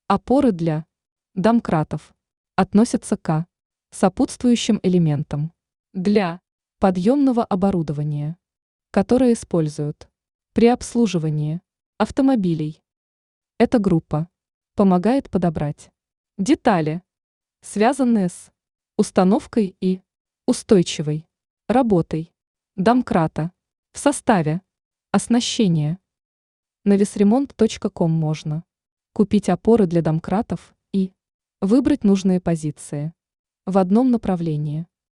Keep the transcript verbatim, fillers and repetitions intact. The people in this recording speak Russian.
Опоры для домкратов относятся к сопутствующим элементам для подъемного оборудования, которое используют при обслуживании автомобилей. Эта группа помогает подобрать детали, связанные с установкой и устойчивой работой домкрата в составе оснащения. На весремонт точка ком можно купить опоры для домкратов и выбрать нужные позиции в одном направлении.